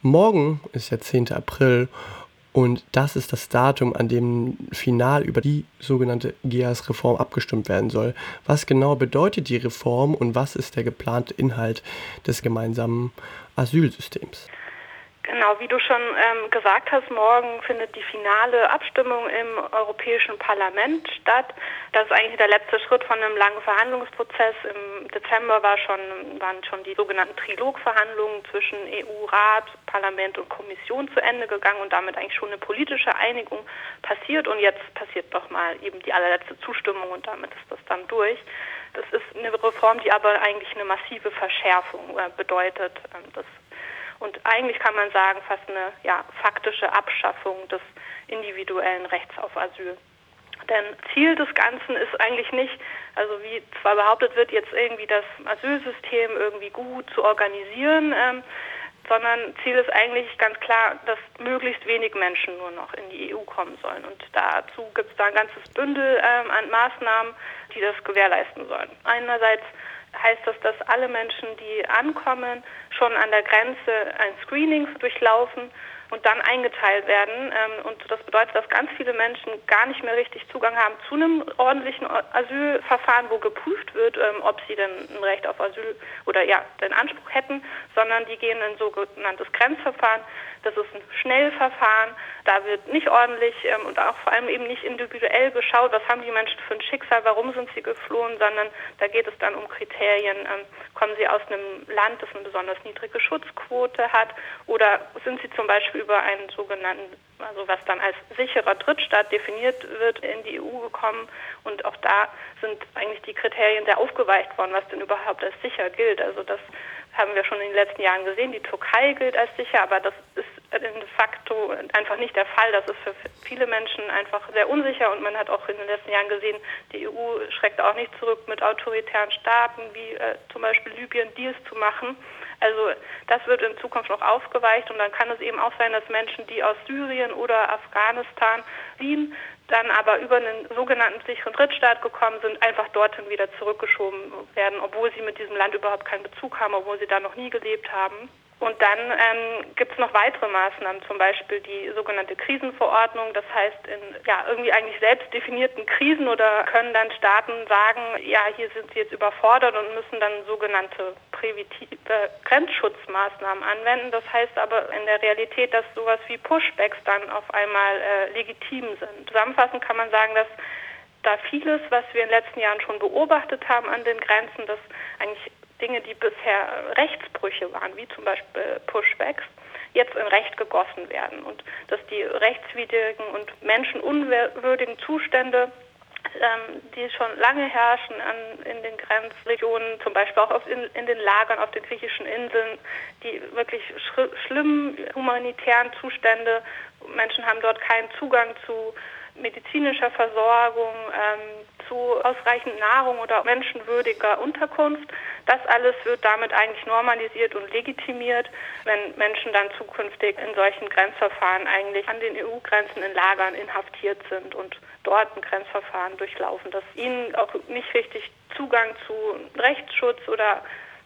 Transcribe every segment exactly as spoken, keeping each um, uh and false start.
Morgen ist der zehnte April und das ist das Datum, an dem final über die sogenannte G E A S-Reform abgestimmt werden soll. Was genau bedeutet die Reform und was ist der geplante Inhalt des gemeinsamen Asylsystems? Genau, wie du schon ähm, gesagt hast, morgen findet die finale Abstimmung im Europäischen Parlament statt. Das ist eigentlich der letzte Schritt von einem langen Verhandlungsprozess. Im Dezember war schon, waren schon die sogenannten Trilogverhandlungen zwischen E U-Rat, Parlament und Kommission zu Ende gegangen und damit eigentlich schon eine politische Einigung passiert. Und jetzt passiert nochmal eben die allerletzte Zustimmung und damit ist das dann durch. Das ist eine Reform, die aber eigentlich eine massive Verschärfung äh, bedeutet. Ähm, das Und eigentlich kann man sagen, fast eine ja, faktische Abschaffung des individuellen Rechts auf Asyl. Denn Ziel des Ganzen ist eigentlich nicht, also wie zwar behauptet wird, jetzt irgendwie das Asylsystem irgendwie gut zu organisieren, ähm, sondern Ziel ist eigentlich ganz klar, dass möglichst wenig Menschen nur noch in die E U kommen sollen. Und dazu gibt es da ein ganzes Bündel ähm, an Maßnahmen, die das gewährleisten sollen. Einerseits heißt das, dass alle Menschen, die ankommen, schon an der Grenze ein Screening durchlaufen und dann eingeteilt werden. Und das bedeutet, dass ganz viele Menschen gar nicht mehr richtig Zugang haben zu einem ordentlichen Asylverfahren, wo geprüft wird, ob sie denn ein Recht auf Asyl oder ja, den Anspruch hätten, sondern die gehen in ein sogenanntes Grenzverfahren. Das ist ein Schnellverfahren. Da wird nicht ordentlich ähm, und auch vor allem eben nicht individuell geschaut, was haben die Menschen für ein Schicksal, warum sind sie geflohen, sondern da geht es dann um Kriterien. Ähm, kommen sie aus einem Land, das eine besonders niedrige Schutzquote hat, oder sind sie zum Beispiel über einen sogenannten, also was dann als sicherer Drittstaat definiert wird, in die E U gekommen. Und auch da sind eigentlich die Kriterien sehr aufgeweicht worden, was denn überhaupt als sicher gilt. Also das haben wir schon in den letzten Jahren gesehen. Die Türkei gilt als sicher, aber das ist de facto einfach nicht der Fall. Das ist für viele Menschen einfach sehr unsicher und man hat auch in den letzten Jahren gesehen, die E U schreckt auch nicht zurück, mit autoritären Staaten wie äh, zum Beispiel Libyen Deals zu machen. Also das wird in Zukunft noch aufgeweicht und dann kann es eben auch sein, dass Menschen, die aus Syrien oder Afghanistan fliehen, dann aber über einen sogenannten sicheren Drittstaat gekommen sind, einfach dorthin wieder zurückgeschoben werden, obwohl sie mit diesem Land überhaupt keinen Bezug haben, obwohl sie da noch nie gelebt haben. Und dann ähm, gibt es noch weitere Maßnahmen, zum Beispiel die sogenannte Krisenverordnung. Das heißt, in ja, irgendwie eigentlich selbst definierten Krisen oder können dann Staaten sagen, ja, hier sind sie jetzt überfordert und müssen dann sogenannte präventive Grenzschutzmaßnahmen anwenden. Das heißt aber in der Realität, dass sowas wie Pushbacks dann auf einmal äh, legitim sind. Zusammenfassend kann man sagen, dass da vieles, was wir in den letzten Jahren schon beobachtet haben an den Grenzen, dass eigentlich Dinge, die bisher Rechtsbrüche waren, wie zum Beispiel Pushbacks, jetzt in Recht gegossen werden und dass die rechtswidrigen und menschenunwürdigen Zustände, ähm, die schon lange herrschen an, in den Grenzregionen, zum Beispiel auch auf in, in den Lagern auf den griechischen Inseln, die wirklich sch- schlimmen humanitären Zustände, Menschen haben dort keinen Zugang zu medizinischer Versorgung, ähm, zu ausreichend Nahrung oder menschenwürdiger Unterkunft. Das alles wird damit eigentlich normalisiert und legitimiert, wenn Menschen dann zukünftig in solchen Grenzverfahren eigentlich an den E U-Grenzen in Lagern inhaftiert sind und dort ein Grenzverfahren durchlaufen, das ihnen auch nicht richtig Zugang zu Rechtsschutz oder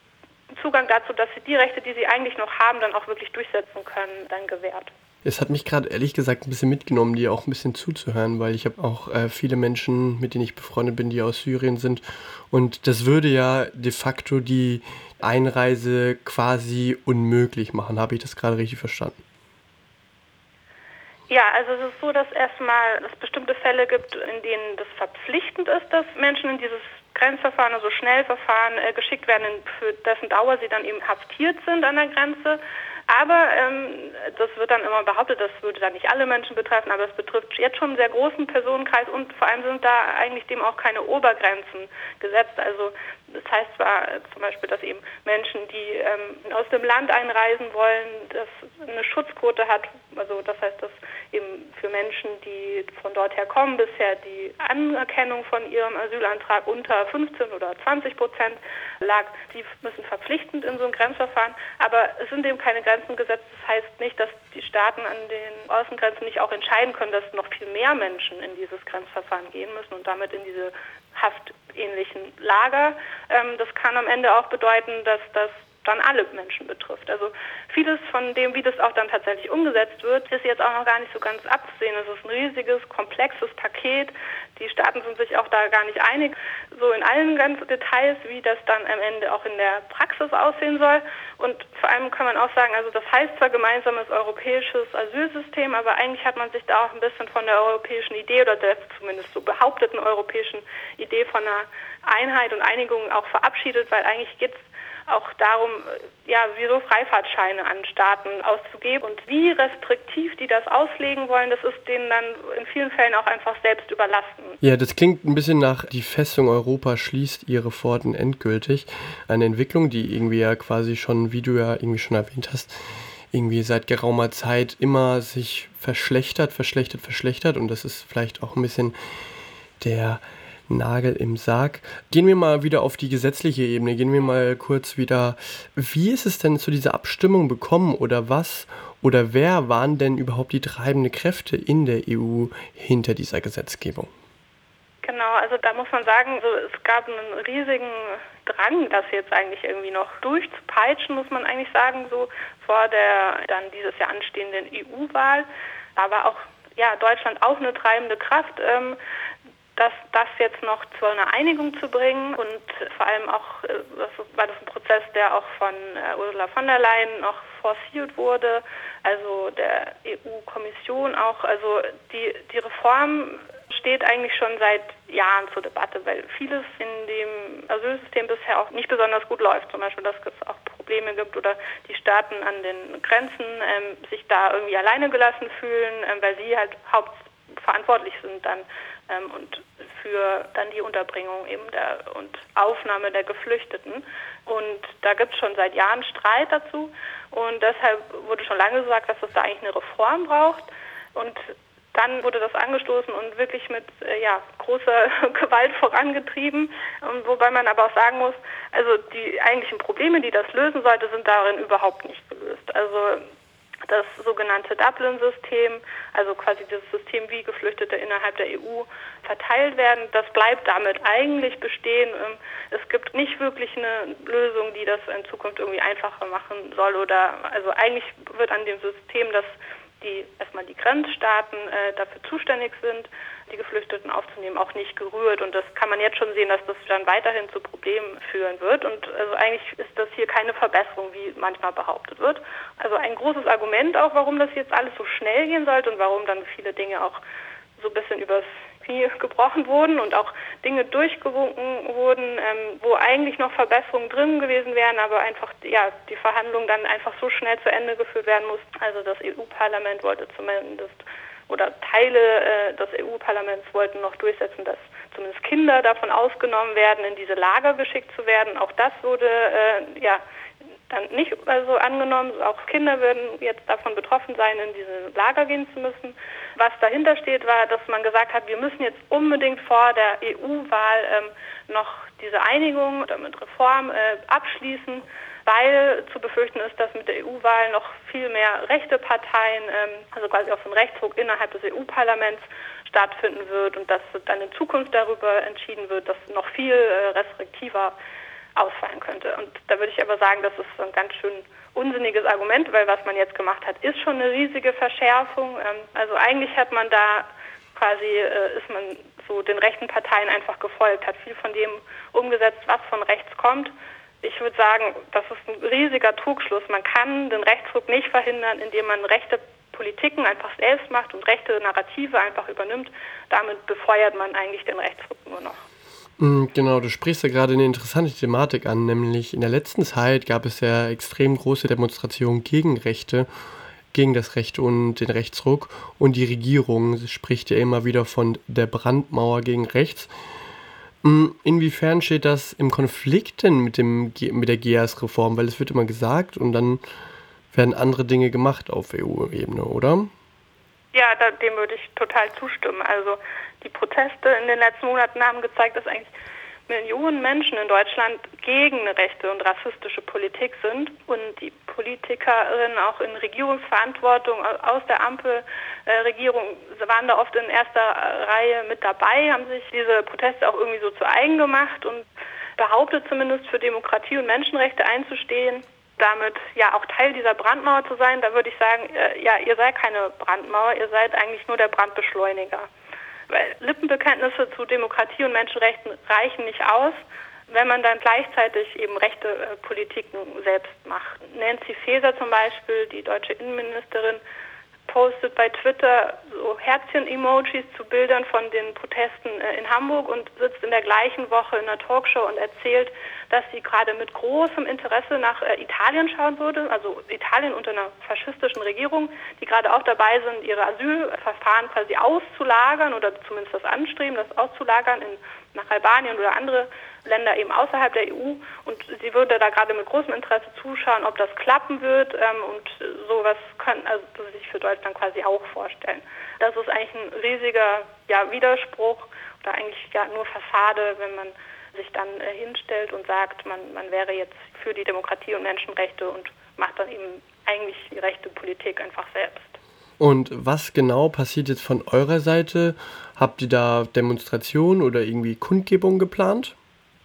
Zugang dazu, dass sie die Rechte, die sie eigentlich noch haben, dann auch wirklich durchsetzen können, dann gewährt. Es hat mich gerade ehrlich gesagt ein bisschen mitgenommen, dir auch ein bisschen zuzuhören, weil ich habe auch äh, viele Menschen, mit denen ich befreundet bin, die aus Syrien sind. Und das würde ja de facto die Einreise quasi unmöglich machen. Habe ich das gerade richtig verstanden? Ja, also es ist so, dass erstmal es bestimmte Fälle gibt, in denen das verpflichtend ist, dass Menschen in dieses Grenzverfahren, also Schnellverfahren, äh, geschickt werden, für dessen Dauer sie dann eben haftiert sind an der Grenze. Aber ähm, das wird dann immer behauptet, das würde dann nicht alle Menschen betreffen, aber es betrifft jetzt schon einen sehr großen Personenkreis und vor allem sind da eigentlich dem auch keine Obergrenzen gesetzt. Also das heißt zwar zum Beispiel, dass eben Menschen, die ähm, aus dem Land einreisen wollen, das eine Schutzquote hat, also das heißt, dass eben für Menschen, die von dort her kommen, bisher die Anerkennung von ihrem Asylantrag unter fünfzehn oder zwanzig Prozent lag, die müssen verpflichtend in so ein Grenzverfahren, aber es sind eben keine Grenzen gesetzt. Das heißt nicht, dass die Staaten an den Außengrenzen nicht auch entscheiden können, dass noch viel mehr Menschen in dieses Grenzverfahren gehen müssen und damit in diese haftähnlichen Lager. Ähm, das kann am Ende auch bedeuten, dass das dann alle Menschen betrifft. Also vieles von dem, wie das auch dann tatsächlich umgesetzt wird, ist jetzt auch noch gar nicht so ganz abzusehen. Es ist ein riesiges, komplexes Paket. Die Staaten sind sich auch da gar nicht einig, so in allen ganzen Details, wie das dann am Ende auch in der Praxis aussehen soll. Und vor allem kann man auch sagen, also das heißt zwar gemeinsames europäisches Asylsystem, aber eigentlich hat man sich da auch ein bisschen von der europäischen Idee oder der zumindest so behaupteten europäischen Idee von einer Einheit und Einigung auch verabschiedet, weil eigentlich geht es auch darum, ja, wie so Freifahrtscheine an Staaten auszugeben. Und wie restriktiv die das auslegen wollen, das ist denen dann in vielen Fällen auch einfach selbst überlassen. Ja, das klingt ein bisschen nach, die Festung Europa schließt ihre Pforten endgültig. Eine Entwicklung, die irgendwie ja quasi schon, wie du ja irgendwie schon erwähnt hast, irgendwie seit geraumer Zeit immer sich verschlechtert, verschlechtert, verschlechtert. Und das ist vielleicht auch ein bisschen der Nagel im Sarg. Gehen wir mal wieder auf die gesetzliche Ebene, gehen wir mal kurz wieder, wie ist es denn zu dieser Abstimmung gekommen oder was oder wer waren denn überhaupt die treibenden Kräfte in der E U hinter dieser Gesetzgebung? Genau, also da muss man sagen, so, es gab einen riesigen Drang, das jetzt eigentlich irgendwie noch durchzupeitschen, muss man eigentlich sagen, so vor der dann dieses Jahr anstehenden E U-Wahl. Aber auch ja, Deutschland auch eine treibende Kraft, ähm, das, das jetzt noch zu einer Einigung zu bringen und vor allem auch, das war das ein Prozess, der auch von äh, Ursula von der Leyen noch forciert wurde, also der E U-Kommission auch, also die, die Reform steht eigentlich schon seit Jahren zur Debatte, weil vieles in dem Asylsystem bisher auch nicht besonders gut läuft, zum Beispiel, dass es auch Probleme gibt oder die Staaten an den Grenzen ähm, sich da irgendwie alleine gelassen fühlen, ähm, weil sie halt hauptverantwortlich sind dann ähm, und für dann die Unterbringung eben der und Aufnahme der Geflüchteten. Und da gibt es schon seit Jahren Streit dazu und deshalb wurde schon lange gesagt, dass es da eigentlich eine Reform braucht. Und dann wurde das angestoßen und wirklich mit äh, ja, großer Gewalt vorangetrieben, und wobei man aber auch sagen muss, also die eigentlichen Probleme, die das lösen sollte, sind darin überhaupt nicht gelöst. Also das sogenannte Dublin-System, also quasi das System, wie Geflüchtete innerhalb der E U verteilt werden, das bleibt damit eigentlich bestehen. Es gibt nicht wirklich eine Lösung, die das in Zukunft irgendwie einfacher machen soll. Oder also eigentlich wird an dem System, dass die erstmal die Grenzstaaten äh, dafür zuständig sind, die Geflüchteten aufzunehmen, auch nicht gerührt. Und das kann man jetzt schon sehen, dass das dann weiterhin zu Problemen führen wird. Und also eigentlich ist das hier keine Verbesserung, wie manchmal behauptet wird. Also ein großes Argument auch, warum das jetzt alles so schnell gehen sollte und warum dann viele Dinge auch so ein bisschen übers Knie gebrochen wurden und auch Dinge durchgewunken wurden, ähm, wo eigentlich noch Verbesserungen drin gewesen wären, aber einfach ja die Verhandlungen dann einfach so schnell zu Ende geführt werden mussten. Also das E U-Parlament wollte zumindest, oder Teile äh, des E U-Parlaments wollten noch durchsetzen, dass zumindest Kinder davon ausgenommen werden, in diese Lager geschickt zu werden. Auch das wurde äh, ja dann nicht also angenommen. Auch Kinder würden jetzt davon betroffen sein, in diese Lager gehen zu müssen. Was dahinter steht, war, dass man gesagt hat, wir müssen jetzt unbedingt vor der E U-Wahl ähm, noch diese Einigung oder mit Reform äh, abschließen, weil zu befürchten ist, dass mit der E U-Wahl noch viel mehr rechte Parteien, ähm, also quasi auch so ein Rechtsruck innerhalb des E U-Parlaments stattfinden wird und dass dann in Zukunft darüber entschieden wird, dass noch viel äh, restriktiver ausfallen könnte. Und da würde ich aber sagen, das ist ein ganz schön unsinniges Argument, weil was man jetzt gemacht hat, ist schon eine riesige Verschärfung. Ähm, also eigentlich hat man da quasi, äh, ist man so den rechten Parteien einfach gefolgt, hat viel von dem umgesetzt, was von rechts kommt. Ich würde sagen, das ist ein riesiger Trugschluss. Man kann den Rechtsruck nicht verhindern, indem man rechte Politiken einfach selbst macht und rechte Narrative einfach übernimmt. Damit befeuert man eigentlich den Rechtsruck nur noch. Genau, du sprichst ja gerade eine interessante Thematik an, nämlich in der letzten Zeit gab es ja extrem große Demonstrationen gegen Rechte, gegen das Recht und den Rechtsruck, und die Regierung spricht ja immer wieder von der Brandmauer gegen rechts. Inwiefern steht das im Konflikt denn mit, dem, mit der G E A S-Reform? Weil es wird immer gesagt und dann werden andere Dinge gemacht auf E U-Ebene, oder? Ja, da, dem würde ich total zustimmen. Also die Proteste in den letzten Monaten haben gezeigt, dass eigentlich Millionen Menschen in Deutschland gegen eine rechte und rassistische Politik sind und die Politikerinnen auch in Regierungsverantwortung aus der Ampelregierung waren da oft in erster Reihe mit dabei, haben sich diese Proteste auch irgendwie so zu eigen gemacht und behauptet zumindest für Demokratie und Menschenrechte einzustehen. damit ja auch Teil dieser Brandmauer zu sein, da würde ich sagen, äh, ja, ihr seid keine Brandmauer, ihr seid eigentlich nur der Brandbeschleuniger. Weil Lippenbekenntnisse zu Demokratie und Menschenrechten reichen nicht aus, wenn man dann gleichzeitig eben rechte äh, Politiken selbst macht. Nancy Faeser zum Beispiel, die deutsche Innenministerin, postet bei Twitter so Herzchen-Emojis zu Bildern von den Protesten äh, in Hamburg und sitzt in der gleichen Woche in einer Talkshow und erzählt, dass sie gerade mit großem Interesse nach äh, Italien schauen würde, also Italien unter einer faschistischen Regierung, die gerade auch dabei sind, ihre Asylverfahren quasi auszulagern oder zumindest das Anstreben, das auszulagern in, nach Albanien oder andere Länder eben außerhalb der E U, und sie würde da gerade mit großem Interesse zuschauen, ob das klappen wird, ähm, und sowas können also sich für Deutschland quasi auch vorstellen. Das ist eigentlich ein riesiger ja, Widerspruch oder eigentlich ja nur Fassade, wenn man sich dann äh, hinstellt und sagt, man, man wäre jetzt für die Demokratie und Menschenrechte und macht dann eben eigentlich die rechte Politik einfach selbst. Und was genau passiert jetzt von eurer Seite? Habt ihr da Demonstrationen oder irgendwie Kundgebungen geplant?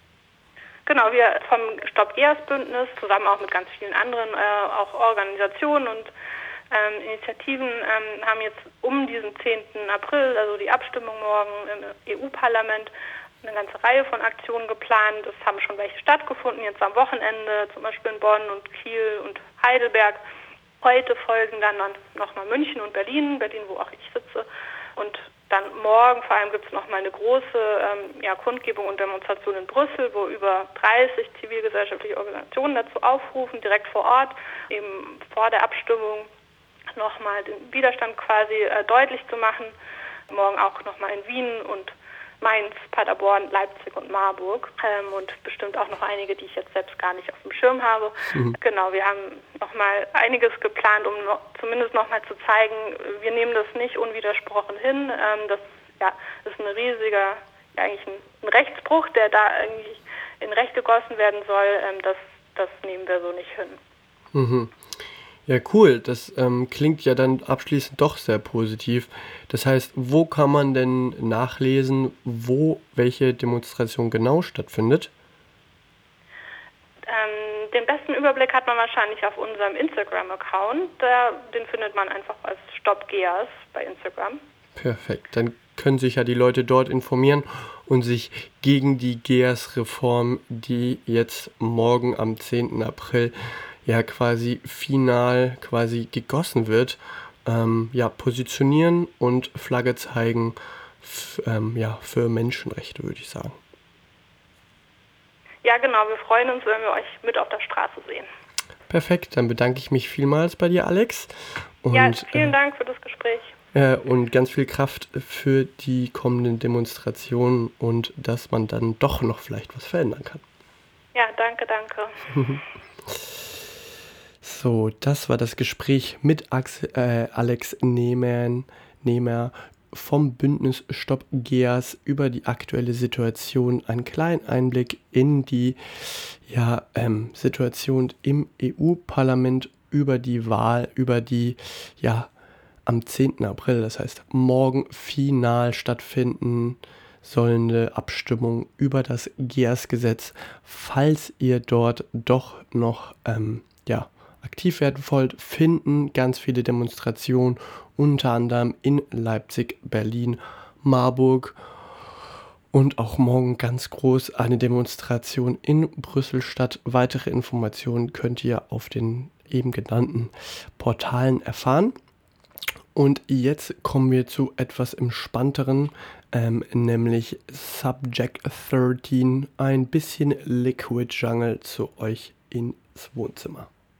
Genau, wir vom Stopp-GEAS-Bündnis zusammen auch mit ganz vielen anderen äh, auch Organisationen und ähm, Initiativen ähm, haben jetzt um diesen zehnten April, also die Abstimmung morgen im E U-Parlament, eine ganze Reihe von Aktionen geplant. Es haben schon welche stattgefunden, jetzt am Wochenende, zum Beispiel in Bonn und Kiel und Heidelberg. Heute folgen dann nochmal München und Berlin, Berlin, wo auch ich sitze. Und dann morgen vor allem gibt es nochmal eine große ähm, ja, Kundgebung und Demonstration in Brüssel, wo über dreißig zivilgesellschaftliche Organisationen dazu aufrufen, direkt vor Ort, eben vor der Abstimmung nochmal den Widerstand quasi äh, deutlich zu machen. Morgen auch nochmal in Wien und Mainz, Paderborn, Leipzig und Marburg ähm, und bestimmt auch noch einige, die ich jetzt selbst gar nicht auf dem Schirm habe. Mhm. Genau, wir haben nochmal einiges geplant, um noch, zumindest nochmal zu zeigen, wir nehmen das nicht unwidersprochen hin. Ähm, das ja, ist ein riesiger, ja, eigentlich ein, ein Rechtsbruch, der da eigentlich in Recht gegossen werden soll. Ähm, das, das nehmen wir so nicht hin. Mhm. Ja, cool. Das ähm, klingt ja dann abschließend doch sehr positiv. Das heißt, wo kann man denn nachlesen, wo welche Demonstration genau stattfindet? Ähm, den besten Überblick hat man wahrscheinlich auf unserem Instagram-Account. Da, den findet man einfach als StoppGEAS bei Instagram. Perfekt. Dann können sich ja die Leute dort informieren und sich gegen die GEAS-Reform, die jetzt morgen am zehnten April ja quasi final quasi gegossen wird, ähm, ja, positionieren und Flagge zeigen f- ähm, ja, für Menschenrechte, würde ich sagen. Ja, genau, wir freuen uns, wenn wir euch mit auf der Straße sehen. Perfekt, dann bedanke ich mich vielmals bei dir, Alex. Und, ja, vielen Dank für das Gespräch. Äh, und ganz viel Kraft für die kommenden Demonstrationen und dass man dann doch noch vielleicht was verändern kann. Ja, danke, danke. So, das war das Gespräch mit Axel, äh, Alex Nehmer, Nehmer vom Bündnis Stopp GEAS über die aktuelle Situation. Ein kleiner Einblick in die ja, ähm, Situation im E U-Parlament über die Wahl, über die ja am zehnten April, das heißt morgen final stattfinden sollende Abstimmung über das GEAS-Gesetz. Falls ihr dort doch noch ähm, ja aktiv werden wollt, finden ganz viele Demonstrationen, unter anderem in Leipzig, Berlin, Marburg und auch morgen ganz groß eine Demonstration in Brüssel statt. Weitere Informationen könnt ihr auf den eben genannten Portalen erfahren. Und jetzt kommen wir zu etwas Entspannteren, ähm, nämlich Subject dreizehn, ein bisschen Liquid Jungle zu euch ins Wohnzimmer.